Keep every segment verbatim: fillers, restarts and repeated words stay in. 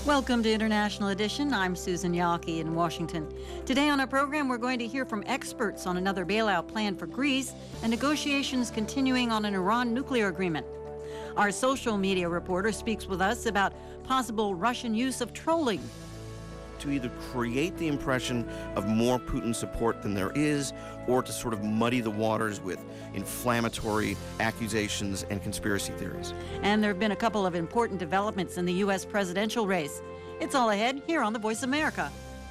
Welcome to International Edition. I'm Susan Yaki in Washington. Today on our program, we're going to hear from experts on another bailout plan for Greece and negotiations continuing on an Iran nuclear agreement. Our social media reporter speaks with us about possible Russian use of trolling to either create the impression of more Putin support than there is, or to sort of muddy the waters with inflammatory accusations and conspiracy theories. And there have been a couple of important developments in the U S presidential race. It's all ahead here on The Voice of America.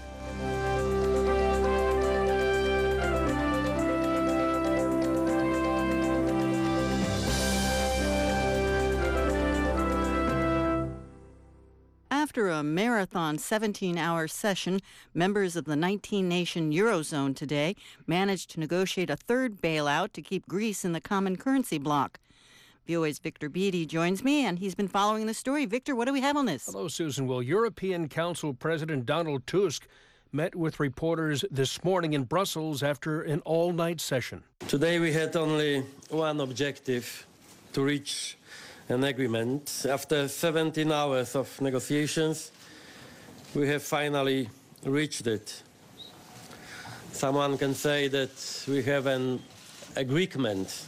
After a marathon seventeen-hour session, members of the nineteen-nation Eurozone today managed to negotiate a third bailout to keep Greece in the common currency bloc. V O A's Victor Beattie joins me, and he's been following the story. Victor, what do we have on this? Hello, Susan. Well, European Council President Donald Tusk met with reporters this morning in Brussels after an all-night session. Today we had only one objective: to reach an agreement. After seventeen hours of negotiations, we have finally reached it. Someone can say that we have an agreement.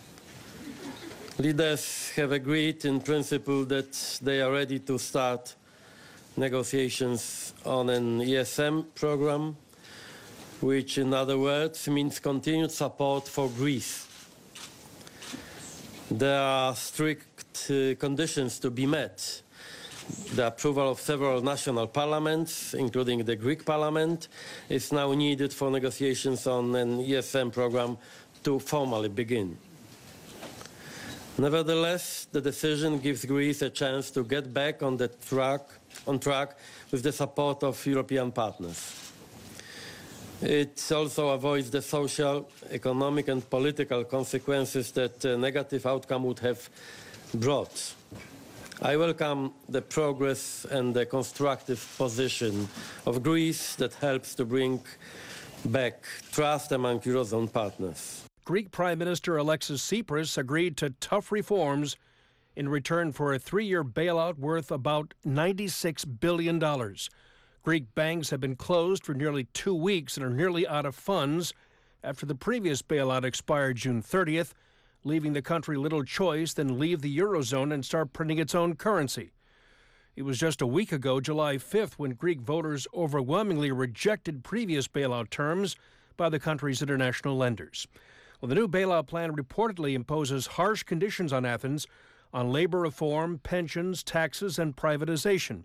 Leaders have agreed in principle that they are ready to start negotiations on an E S M program, which in other words means continued support for Greece. There are strict uh, conditions to be met. The approval of several national parliaments, including the Greek parliament, is now needed for negotiations on an E S M program to formally begin. Nevertheless, the decision gives Greece a chance to get back on the track, on track with the support of European partners. It also avoids the social, economic and political consequences that a negative outcome would have brought. I welcome the progress and the constructive position of Greece that helps to bring back trust among Eurozone partners. Greek Prime Minister Alexis Tsipras agreed to tough reforms in return for a three-year bailout worth about ninety-six billion dollars. Greek banks have been closed for nearly two weeks and are nearly out of funds after the previous bailout expired June thirtieth, leaving the country little choice than leave the Eurozone and start printing its own currency. It was just a week ago, July fifth, when Greek voters overwhelmingly rejected previous bailout terms by the country's international lenders. Well, the new bailout plan reportedly imposes harsh conditions on Athens on labor reform, pensions, taxes, and privatization.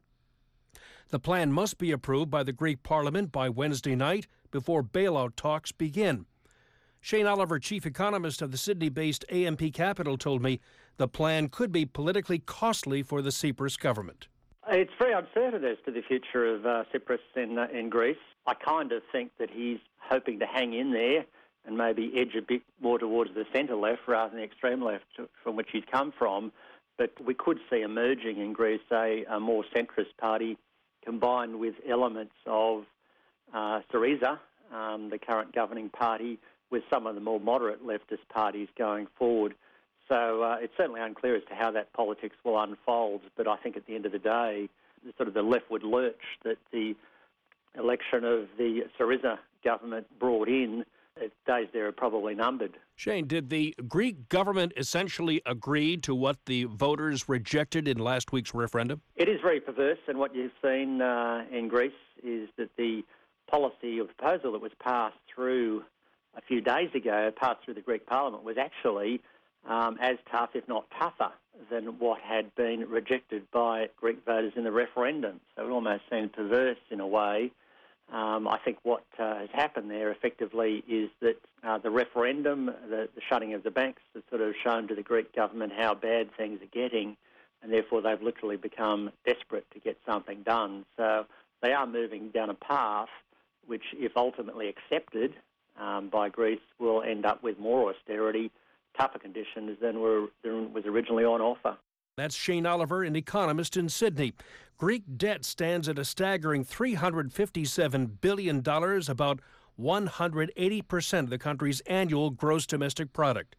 The plan must be approved by the Greek parliament by Wednesday night before bailout talks begin. Shane Oliver, chief economist of the Sydney-based A M P Capital, told me the plan could be politically costly for the Tsipras government. It's very uncertain as to the future of uh, Tsipras in, uh, in Greece. I kind of think that he's hoping to hang in there and maybe edge a bit more towards the centre-left rather than the extreme left from which he's come from. But we could see emerging in Greece a, a more centrist party combined with elements of uh, Syriza, um, the current governing party, with some of the more moderate leftist parties going forward. So uh, it's certainly unclear as to how that politics will unfold, but I think at the end of the day, sort of the leftward lurch that the election of the Syriza government brought in, its days there are probably numbered. Shane, did the Greek government essentially agree to what the voters rejected in last week's referendum? It is very perverse, and what you've seen uh, in Greece is that the policy or proposal that was passed through a few days ago, passed through the Greek parliament, was actually um, as tough, if not tougher, than what had been rejected by Greek voters in the referendum. So it almost seemed perverse in a way. Um, I think what uh, has happened there effectively is that uh, the referendum, the, the shutting of the banks, has sort of shown to the Greek government how bad things are getting, and therefore they've literally become desperate to get something done. So they are moving down a path which, if ultimately accepted um, by Greece, will end up with more austerity, tougher conditions than, were, than was originally on offer. That's Shane Oliver, an economist in Sydney. Greek debt stands at a staggering three hundred fifty-seven billion dollars, about one hundred eighty percent of the country's annual gross domestic product.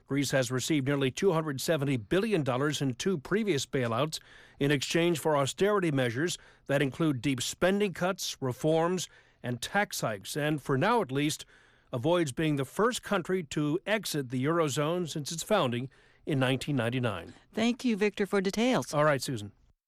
Greece has received nearly two hundred seventy billion dollars in two previous bailouts in exchange for austerity measures that include deep spending cuts, reforms, and tax hikes, and for now at least, avoids being the first country to exit the Eurozone since its founding in nineteen ninety-nine. Thank you, Victor, for details. All right, Susan.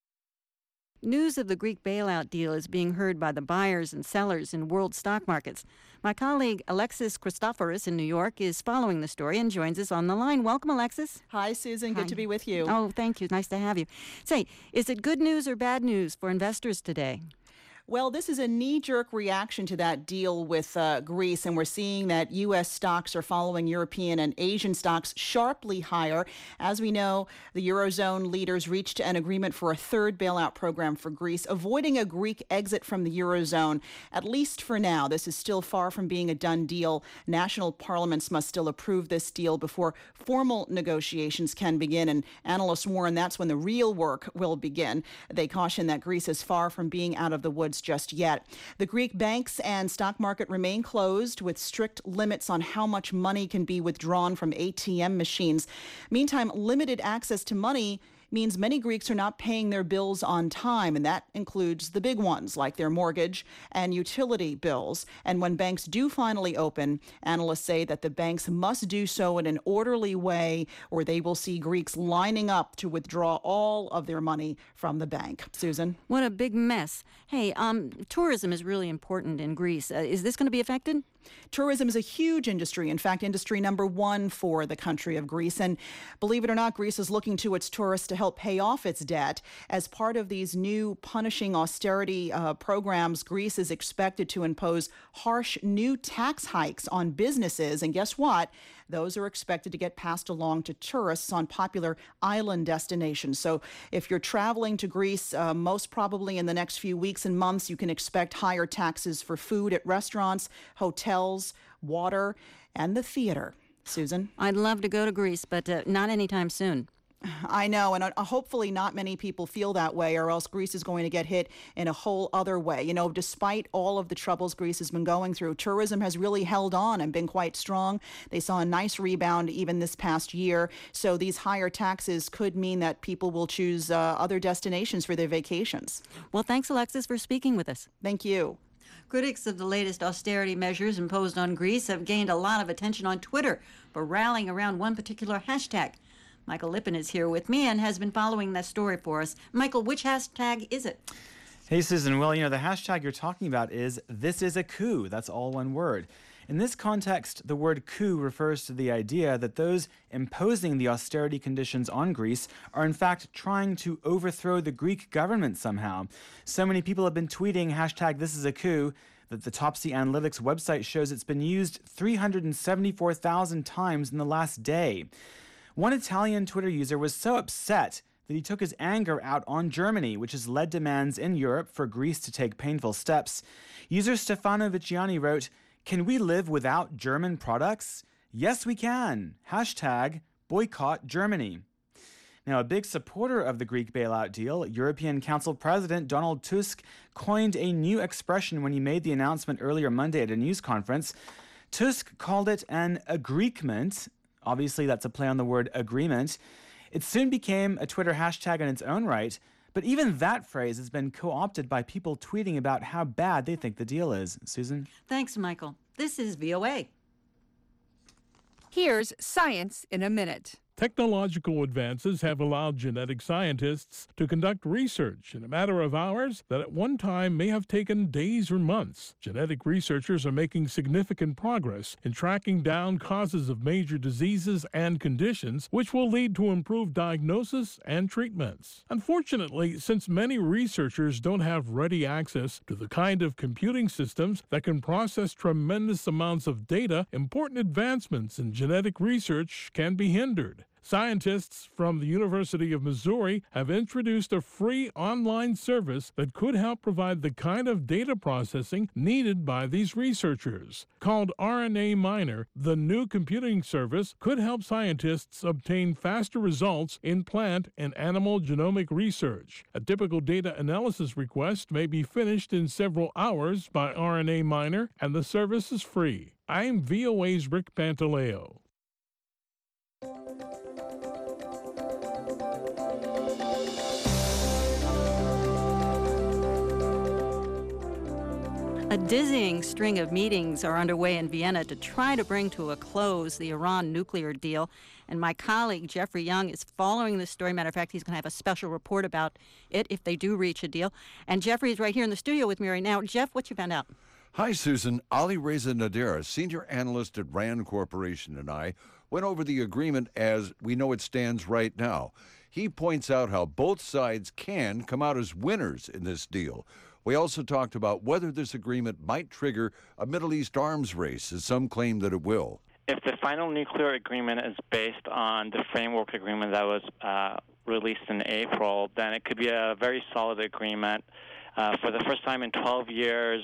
News of the Greek bailout deal is being heard by the buyers and sellers in world stock markets. My colleague Alexis Christoforous in New York is following the story and joins us on the line. Welcome, Alexis. Hi, Susan. Hi. Good to be with you. Oh, thank you. Nice to have you. Say, is it good news or bad news for investors today? Well, this is a knee-jerk reaction to that deal with uh, Greece, and we're seeing that U S stocks are following European and Asian stocks sharply higher. As we know, the Eurozone leaders reached an agreement for a third bailout program for Greece, avoiding a Greek exit from the Eurozone, at least for now. This is still far from being a done deal. National parliaments must still approve this deal before formal negotiations can begin, and analysts warn that's when the real work will begin. They caution that Greece is far from being out of the woods just yet. The Greek banks and stock market remain closed with strict limits on how much money can be withdrawn from A T M machines. Meantime, limited access to money means many Greeks are not paying their bills on time, and that includes the big ones like their mortgage and utility bills. And when banks do finally open, analysts say that the banks must do so in an orderly way, or they will see Greeks lining up to withdraw all of their money from the bank. Susan? What a big mess. Hey, um, tourism is really important in Greece. Uh, is this going to be affected? Tourism is a huge industry, in fact, industry number one for the country of Greece. And believe it or not, Greece is looking to its tourists to help pay off its debt. As part of these new punishing austerity uh, programs, Greece is expected to impose harsh new tax hikes on businesses. And guess what? Those are expected to get passed along to tourists on popular island destinations. So if you're traveling to Greece, uh, most probably in the next few weeks and months, you can expect higher taxes for food at restaurants, hotels, water, and the theater. Susan? I'd love to go to Greece, but uh, not anytime soon. I know, and uh, hopefully not many people feel that way, or else Greece is going to get hit in a whole other way. You know, despite all of the troubles Greece has been going through, tourism has really held on and been quite strong. They saw a nice rebound even this past year. So these higher taxes could mean that people will choose uh, other destinations for their vacations. Well, thanks, Alexis, for speaking with us. Thank you. Critics of the latest austerity measures imposed on Greece have gained a lot of attention on Twitter for rallying around one particular hashtag. Michael Lippin is here with me and has been following that story for us. Michael, which hashtag is it? Hey, Susan. Well, you know, the hashtag you're talking about is "This is a coup." That's all one word. In this context, the word coup refers to the idea that those imposing the austerity conditions on Greece are in fact trying to overthrow the Greek government somehow. So many people have been tweeting hashtag "This is a coup" that the Topsy Analytics website shows it's been used three hundred seventy-four thousand times in the last day. One Italian Twitter user was so upset that he took his anger out on Germany, which has led demands in Europe for Greece to take painful steps. User Stefano Viciani wrote, "Can we live without German products? Yes, we can. Hashtag boycott Germany." Now, a big supporter of the Greek bailout deal, European Council President Donald Tusk coined a new expression when he made the announcement earlier Monday at a news conference. Tusk called it an agreement. Obviously, that's a play on the word agreement. It soon became a Twitter hashtag in its own right, but even that phrase has been co-opted by people tweeting about how bad they think the deal is. Susan? Thanks, Michael. This is V O A. Here's Science in a Minute. Technological advances have allowed genetic scientists to conduct research in a matter of hours that at one time may have taken days or months. Genetic researchers are making significant progress in tracking down causes of major diseases and conditions, which will lead to improved diagnosis and treatments. Unfortunately, since many researchers don't have ready access to the kind of computing systems that can process tremendous amounts of data, important advancements in genetic research can be hindered. Scientists from the University of Missouri have introduced a free online service that could help provide the kind of data processing needed by these researchers. Called R N A Miner, the new computing service could help scientists obtain faster results in plant and animal genomic research. A typical data analysis request may be finished in several hours by R N A Miner, and the service is free. I'm V O A's Rick Pantaleo. A dizzying string of meetings are underway in Vienna to try to bring to a close the Iran nuclear deal. And my colleague, Jeffrey Young, is following this story. Matter of fact, he's going to have a special report about it if they do reach a deal. And Jeffrey is right here in the studio with me right now. Jeff, what you found out? Hi, Susan. Ali Reza Nader, senior analyst at RAND Corporation, and I went over the agreement as we know it stands right now. He points out how both sides can come out as winners in this deal. We also talked about whether this agreement might trigger a Middle East arms race, as some claim that it will. If the final nuclear agreement is based on the framework agreement that was uh, released in April, then it could be a very solid agreement. Uh, for the first time in twelve years,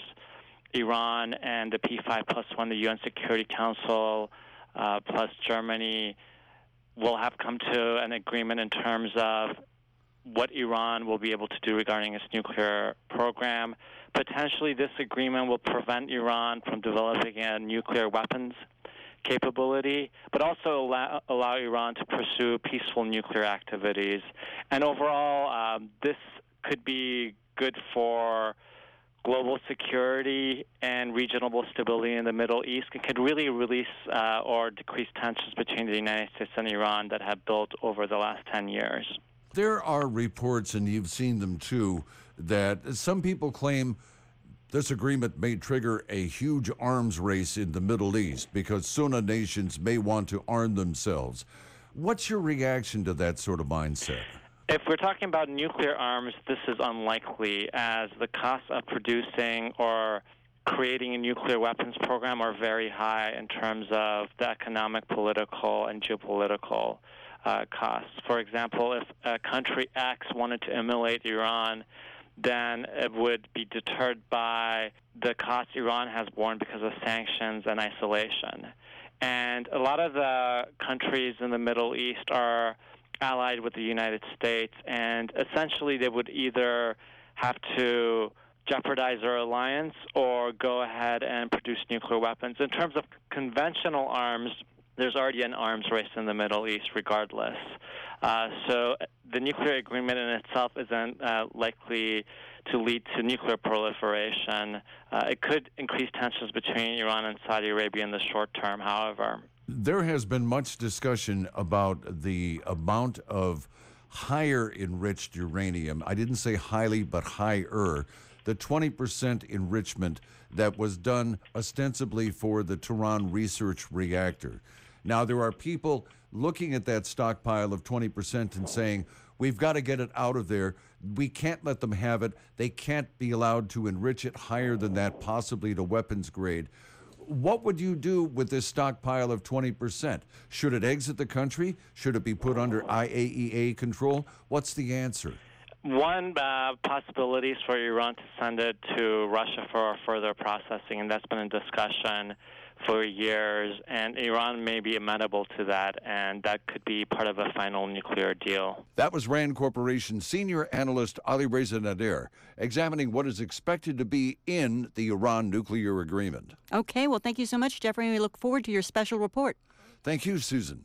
Iran and the P five plus one, the U N Security Council, uh, plus Germany, will have come to an agreement in terms of what Iran will be able to do regarding its nuclear program. Potentially, this agreement will prevent Iran from developing a nuclear weapons capability, but also allow, allow Iran to pursue peaceful nuclear activities. And overall, um, this could be good for global security and regional stability in the Middle East. It could really release uh, or decrease tensions between the United States and Iran that have built over the last ten years. There are reports, and you've seen them too, that some people claim this agreement may trigger a huge arms race in the Middle East because Sunni nations may want to arm themselves. What's your reaction to that sort of mindset? If we're talking about nuclear arms, this is unlikely, as the costs of producing or creating a nuclear weapons program are very high in terms of the economic, political, and geopolitical uh, costs. For example, if a country X wanted to emulate Iran, then it would be deterred by the costs Iran has borne because of sanctions and isolation. And a lot of the countries in the Middle East are allied with the United States, and essentially they would either have to jeopardize their alliance or go ahead and produce nuclear weapons. In terms of conventional arms, there's already an arms race in the Middle East regardless. Uh, so the nuclear agreement in itself isn't uh, likely to lead to nuclear proliferation. Uh, it could increase tensions between Iran and Saudi Arabia in the short term, however. There has been much discussion about the amount of higher enriched uranium. I didn't say highly, but higher. The twenty percent enrichment that was done ostensibly for the Tehran research reactor. Now, there are people looking at that stockpile of twenty percent and saying, we've got to get it out of there. We can't let them have it. They can't be allowed to enrich it higher than that, possibly to weapons grade. What would you do with this stockpile of twenty percent? Should it exit the country? Should it be put under I A E A control? What's the answer? One uh, possibility is for Iran to send it to Russia for further processing, and that's been in discussion for years, and Iran may be amenable to that, and that could be part of a final nuclear deal. That was RAND Corporation senior analyst Ali Reza Nader examining what is expected to be in the Iran nuclear agreement. Okay, well, thank you so much, Jeffrey. We look forward to your special report. Thank you, Susan.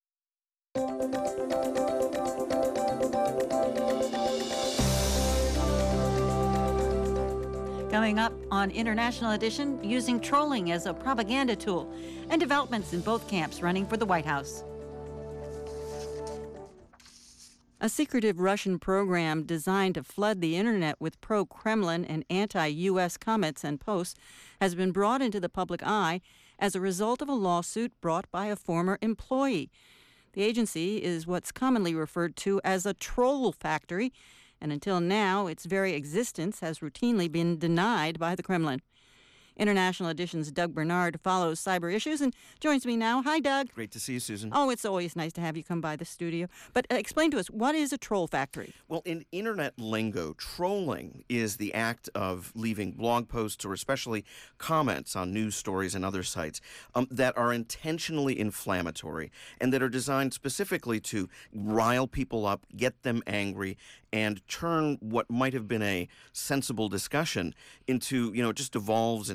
Coming up on International Edition, using trolling as a propaganda tool, and developments in both camps running for the White House. A secretive Russian program designed to flood the internet with pro-Kremlin and anti-U S comments and posts has been brought into the public eye as a result of a lawsuit brought by a former employee. The agency is what's commonly referred to as a troll factory, and until now, its very existence has routinely been denied by the Kremlin. International Edition's Doug Bernard follows cyber issues and joins me now. Hi, Doug. Great to see you, Susan. Oh, it's always nice to have you come by the studio. But uh, explain to us, what is a troll factory? Well, in internet lingo, trolling is the act of leaving blog posts or especially comments on news stories and other sites um, that are intentionally inflammatory and that are designed specifically to rile people up, get them angry, and turn what might have been a sensible discussion into, you know, it just devolves into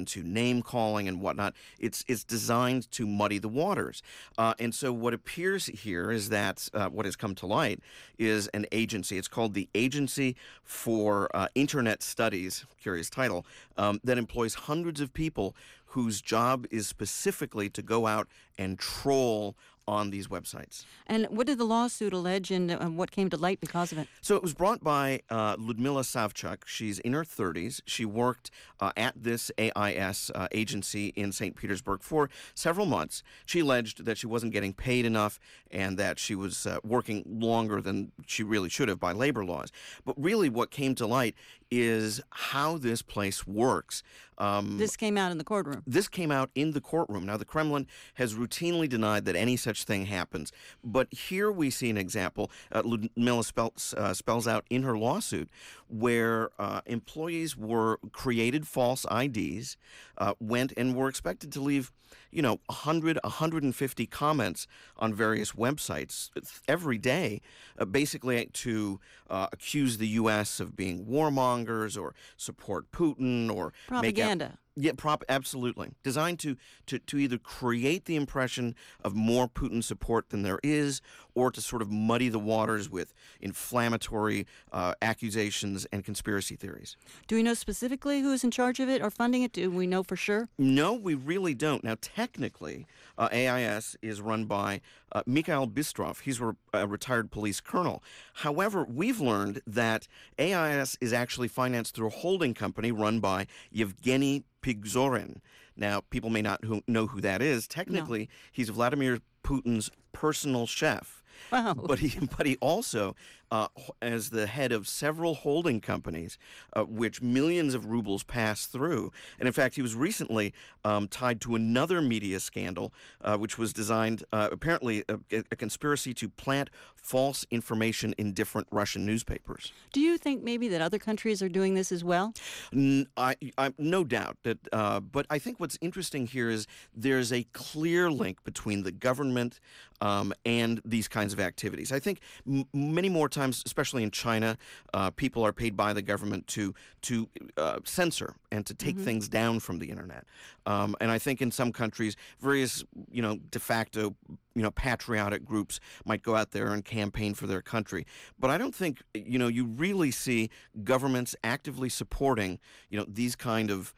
into name calling and whatnot. It's it's designed to muddy the waters. Uh, and so what appears here is that uh, what has come to light is an agency. It's called the Agency for uh, Internet Studies, curious title, um, that employs hundreds of people whose job is specifically to go out and troll on these websites. And what did the lawsuit allege, and uh, what came to light because of it? So it was brought by uh, Ludmila Savchuk. She's in her thirties. She worked uh, at this A I S uh, agency in Saint Petersburg for several months. She alleged that she wasn't getting paid enough and that she was uh, working longer than she really should have by labor laws. But really what came to light is how this place works. Um, this came out in the courtroom. This came out in the courtroom. Now, the Kremlin has routinely denied that any such thing happens. But here we see an example. Uh, Ludmila spells, uh, spells out in her lawsuit where uh, employees were created false I Ds, uh, went and were expected to leave, you know, one hundred, one hundred fifty comments on various websites every day, uh, basically to uh, accuse the U S of being warmongers or support Putin or propaganda. Make out, yeah, prop, absolutely. Designed to, to, to either create the impression of more Putin support than there is, or to sort of muddy the waters with inflammatory uh, accusations and conspiracy theories. Do we know specifically who is in charge of it or funding it? Do we know for sure? No, we really don't. Now, technically, uh, A I S is run by uh, Mikhail Bistrov. He's a, a retired police colonel. However, we've learned that A I S is actually financed through a holding company run by Yevgeny Pigzorin. Now, people may not who, know who that is. Technically, no. He's Vladimir Putin's personal chef. Wow. But he, but he also, uh, as the head of several holding companies, uh, which millions of rubles pass through. And in fact, he was recently um, tied to another media scandal, uh, which was designed, uh, apparently, a, a conspiracy to plant false information in different Russian newspapers. Do you think maybe that other countries are doing this as well? N- I, I, no doubt. that. Uh, but I think what's interesting here is there's a clear link between the government um, and these kinds of activities. I think m- many more times, especially in China, uh, people are paid by the government to to uh, censor and to take mm-hmm. things down from the internet. Um, and I think in some countries, various you know de facto you know patriotic groups might go out there and campaign for their country. But I don't think you know you really see governments actively supporting you know these kind of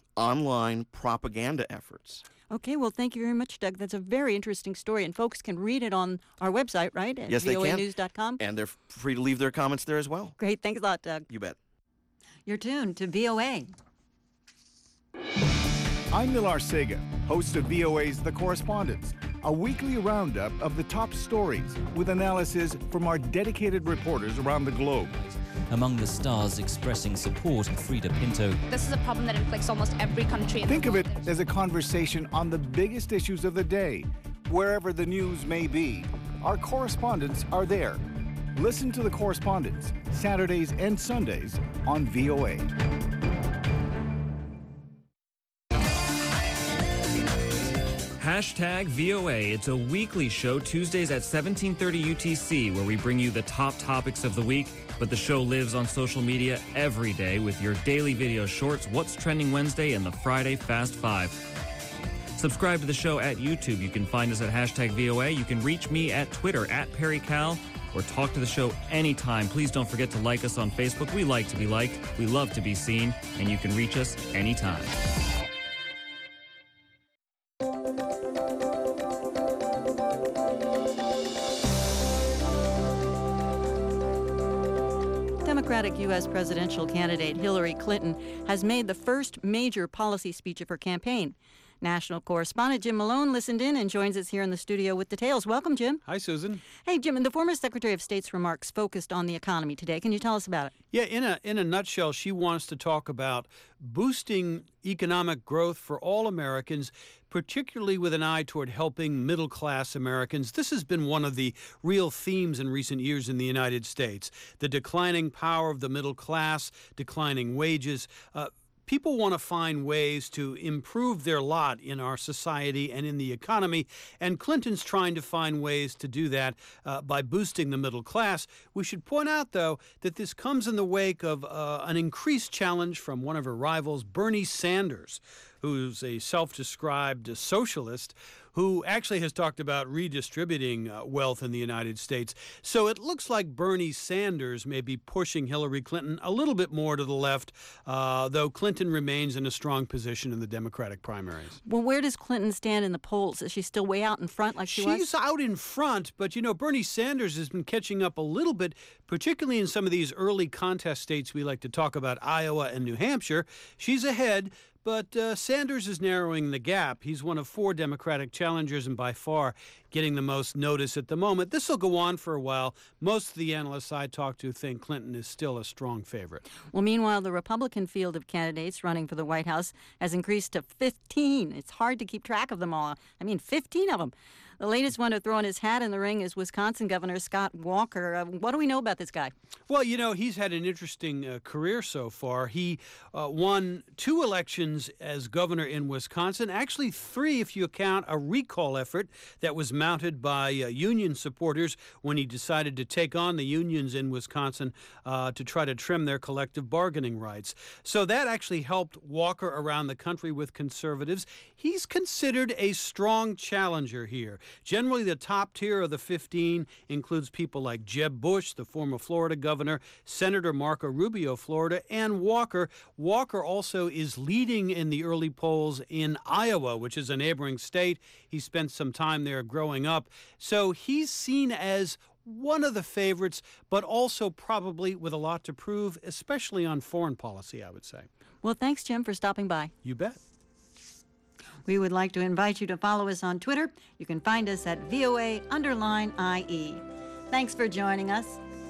online propaganda efforts. Okay, well, thank you very much, Doug. That's a very interesting story, and folks can read it on our website, right? At yes, they can. V O A news dot com. And they're free to leave their comments there as well. Great. Thanks a lot, Doug. You bet. You're tuned to V O A. I'm Millar Sega, host of V O A's The Correspondents, a weekly roundup of the top stories with analysis from our dedicated reporters around the globe. Among the stars expressing support, Frida Pinto. This is a problem that inflicts almost every country in Think the world. of it as a conversation on the biggest issues of the day. Wherever the news may be, our correspondents are there. Listen to The Correspondents, Saturdays and Sundays on V O A. Hashtag V O A. It's a weekly show Tuesdays at seventeen thirty U T C where we bring you the top topics of the week, but the show lives on social media every day with your daily video shorts, What's Trending Wednesday, and the Friday Fast Five. Subscribe to the show at YouTube. You can find us at hashtag V O A. You can reach me at Twitter at Perry Cal or talk to the show anytime. Please don't forget to like us on Facebook. We like to be liked. We love to be seen, and you can reach us anytime. Democratic U S presidential candidate Hillary Clinton has made the first major policy speech of her campaign. National correspondent Jim Malone listened in and joins us here in the studio with details. Welcome, Jim. Hi, Susan. Hey, Jim, and the former Secretary of State's remarks focused on the economy today. Can you tell us about it? Yeah, in a in a nutshell, she wants to talk about boosting economic growth for all Americans, particularly with an eye toward helping middle-class Americans. This has been one of the real themes in recent years in the United States. The declining power of the middle class, declining wages. Uh, People want to find ways to improve their lot in our society and in the economy, and Clinton's trying to find ways to do that uh, by boosting the middle class. We should point out, though, that this comes in the wake of uh, an increased challenge from one of her rivals, Bernie Sanders, who's a self-described socialist, who actually has talked about redistributing uh, wealth in the United States. So it looks like Bernie Sanders may be pushing Hillary Clinton a little bit more to the left, uh, though Clinton remains in a strong position in the Democratic primaries. Well, where does Clinton stand in the polls? Is she still way out in front like she was? She's out in front, but, you know, Bernie Sanders has been catching up a little bit, particularly in some of these early contest states we like to talk about, Iowa and New Hampshire. She's ahead. But uh, Sanders is narrowing the gap. He's one of four Democratic challengers and by far getting the most notice at the moment. This will go on for a while. Most of the analysts I talk to think Clinton is still a strong favorite. Well, meanwhile, the Republican field of candidates running for the White House has increased to fifteen. It's hard to keep track of them all. I mean, fifteen of them. The latest one to throw in his hat in the ring is Wisconsin Governor Scott Walker. Uh, what do we know about this guy? Well, you know, he's had an interesting uh, career so far. He uh, won two elections as governor in Wisconsin, actually three if you count a recall effort that was mounted by uh, union supporters when he decided to take on the unions in Wisconsin uh, to try to trim their collective bargaining rights. So that actually helped Walker around the country with conservatives. He's considered a strong challenger here. Generally, the top tier of the fifteen includes people like Jeb Bush, the former Florida governor, Senator Marco Rubio, Florida, and Walker. Walker also is leading in the early polls in Iowa, which is a neighboring state. He spent some time there growing up. So he's seen as one of the favorites, but also probably with a lot to prove, especially on foreign policy, I would say. Well, thanks, Jim, for stopping by. You bet. We would like to invite you to follow us on Twitter. You can find us at V O A underline I E. Thanks for joining us.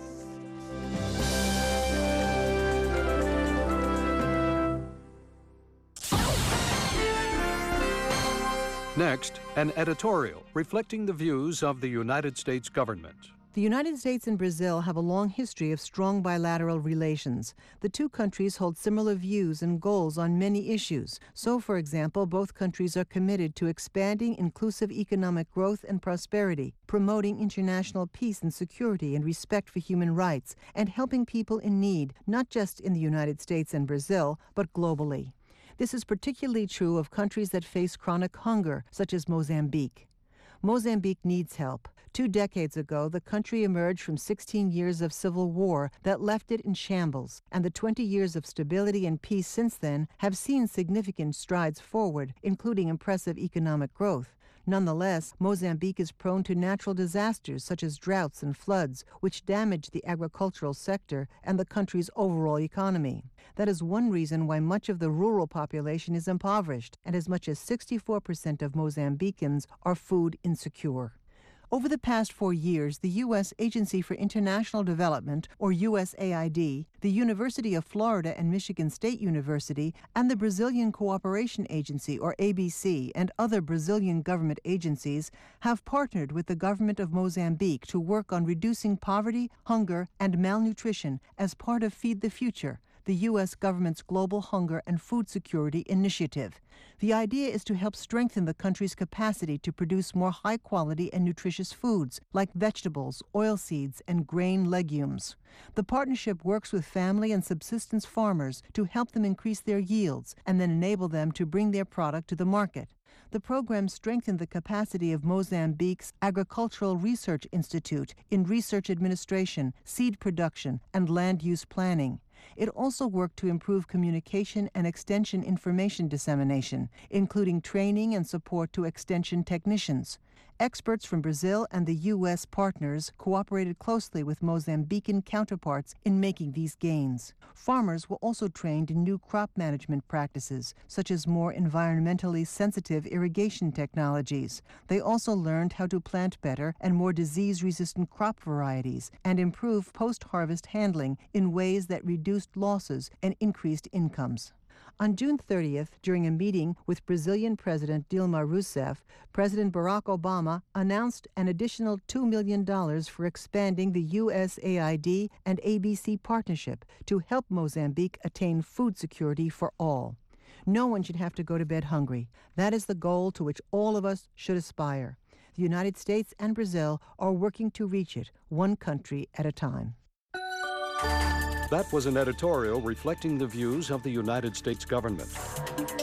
Next, an editorial reflecting the views of the United States government. The United States and Brazil have a long history of strong bilateral relations. The two countries hold similar views and goals on many issues. So, for example, both countries are committed to expanding inclusive economic growth and prosperity, promoting international peace and security and respect for human rights, and helping people in need, not just in the United States and Brazil, but globally. This is particularly true of countries that face chronic hunger, such as Mozambique. Mozambique needs help. Two decades ago, the country emerged from sixteen years of civil war that left it in shambles, and the twenty years of stability and peace since then have seen significant strides forward, including impressive economic growth. Nonetheless, Mozambique is prone to natural disasters such as droughts and floods, which damage the agricultural sector and the country's overall economy. That is one reason why much of the rural population is impoverished, and as much as sixty-four percent of Mozambicans are food insecure. Over the past four years, the U S Agency for International Development, or U S A I D, the University of Florida and Michigan State University, and the Brazilian Cooperation Agency, or A B C, and other Brazilian government agencies have partnered with the government of Mozambique to work on reducing poverty, hunger, and malnutrition as part of Feed the Future, the U S government's global hunger and food security initiative. The idea is to help strengthen the country's capacity to produce more high-quality and nutritious foods, like vegetables, oilseeds, and grain legumes. The partnership works with family and subsistence farmers to help them increase their yields and then enable them to bring their product to the market. The program strengthened the capacity of Mozambique's Agricultural Research Institute in research administration, seed production, and land use planning. It also worked to improve communication and extension information dissemination, including training and support to extension technicians. Experts from Brazil and the U S partners cooperated closely with Mozambican counterparts in making these gains. Farmers were also trained in new crop management practices, such as more environmentally sensitive irrigation technologies. They also learned how to plant better and more disease-resistant crop varieties and improve post-harvest handling in ways that reduced losses and increased incomes. On June thirtieth, during a meeting with Brazilian President Dilma Rousseff, President Barack Obama announced an additional two million dollars for expanding the U S A I D and A B C partnership to help Mozambique attain food security for all. No one should have to go to bed hungry. That is the goal to which all of us should aspire. The United States and Brazil are working to reach it, one country at a time. That was an editorial reflecting the views of the United States government.